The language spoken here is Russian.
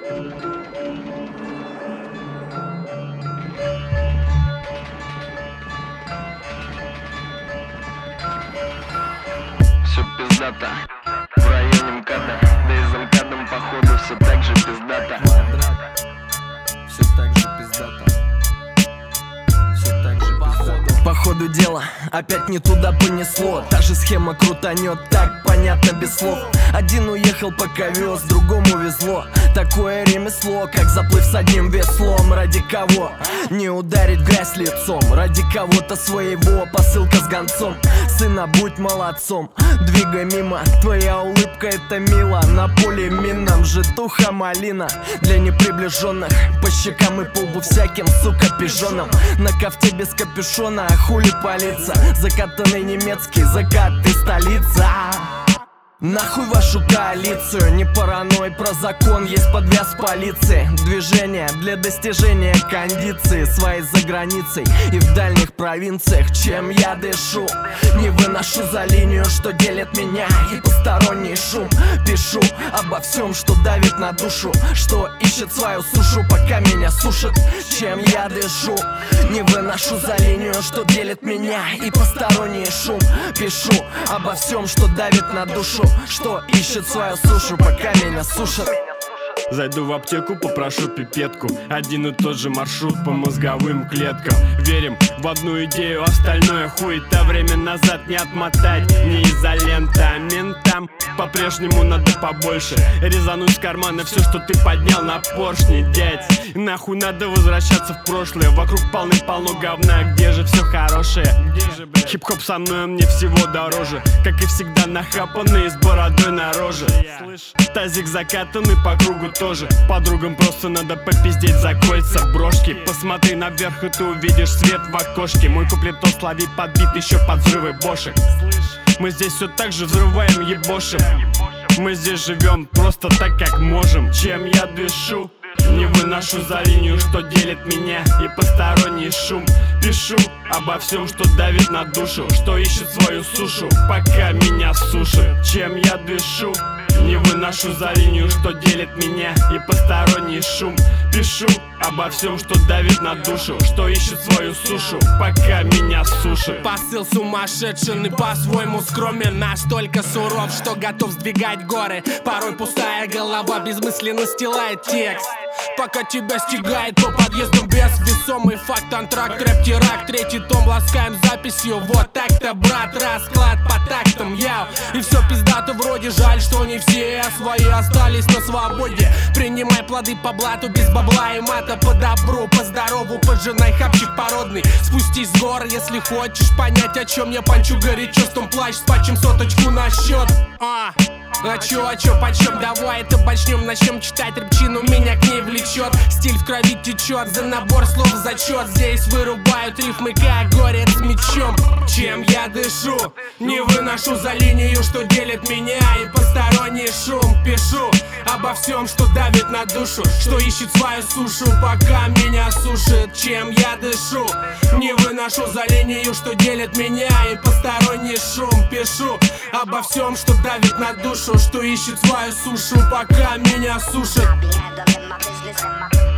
Все пиздато в районе МКАДа, да и за МКАДом походу все так же пиздато. Все так же пиздато. Все так же пиздато. По ходу дела опять не туда понесло. Та же схема крутанет, так понятно без слов. Один уехал, пока вез, другому везло. Такое ремесло, как заплыв с одним веслом. Ради кого не ударить в грязь лицом? Ради кого-то своего, посылка с гонцом. Сына, будь молодцом, двигай мимо. Твоя улыбка, это мило. На поле минном житуха малина. Для неприближенных по щекам и по лбу всяким, сука, пижоном. На кафте без капюшона, хули палиться. Закатанный немецкий закат и столица. Нахуй вашу коалицию, не параной, про закон есть подвяз полиции. Движение для достижения кондиции своей за границей и в дальних провинциях. Чем я дышу, не выношу за линию, что делит меня и посторонний шум. Пишу обо всем, что давит на душу, что ищет свою сушу, пока меня сушит. Чем я дышу, не выношу за линию, что делит меня и посторонний шум. Пишу обо всем, что давит на душу, что ищет свою сушу, пока меня сушат. Зайду в аптеку, попрошу пипетку. Один и тот же маршрут по мозговым клеткам. Верим в одну идею, остальное хуета. Время назад не отмотать, не изолента. А ментам по-прежнему надо побольше. Резануть с кармана все, что ты поднял на поршне, дядь. Нахуй надо возвращаться в прошлое. Вокруг полно говна, где же все хорошее? Хип-хоп со мной, мне всего дороже. Как и всегда нахапанный, с бородой на роже. Тазик закатанный по кругу тоже. Подругам просто надо попиздеть за кольца, брошки. Посмотри наверх, и ты увидишь свет в окошке. Мой куплетос лови подбит еще под взрывы бошек. Мы здесь все так же взрываем, ебошим. Мы здесь живем просто так, как можем. Чем я дышу, не выношу за линию, что делит меня и посторонний шум. Пишу обо всем, что давит на душу, что ищет свою сушу, пока меня сушит. Чем я дышу, не выношу за линию, что делит меня и посторонний шум. Пишу обо всем, что давит на душу, что ищет свою сушу, пока меня сушит. Посыл сумасшедший и по-своему скромен, настолько суров, что готов сдвигать горы. Порой пустая голова бессмысленно стилает текст, пока тебя стигает по подъездам безвесомый факт. Антракт, рэп, теракт, третий том ласкаем записью. Вот так-то, брат, расклад по тактам, яу. И все пиздато вроде, жаль, что не все свои остались на свободе. Принимай плоды по блату, без бабла и мата. По добру, по здорову, поджинай хапчик породный. Спустись с гор, если хочешь понять, о чем я панчу горячо. С том плащ, с патчем соточку на счет. А чё, почем? Давай это начнем читать рэпчину, меня к ней влечет. Стиль в крови течет, за набор слов зачет. Здесь вырубают рифмы, как горец с мечом. Чем я дышу, не выношу за линию, что делит меня и посторонний шум. Пишу обо всем, что давит на душу, что ищет свою сушу, пока меня сушит. Чем я дышу, не выношу за линию, что делит меня и посторонний шум. Пишу обо всем, что давит на душу, что ищет свою сушу, пока меня сушит.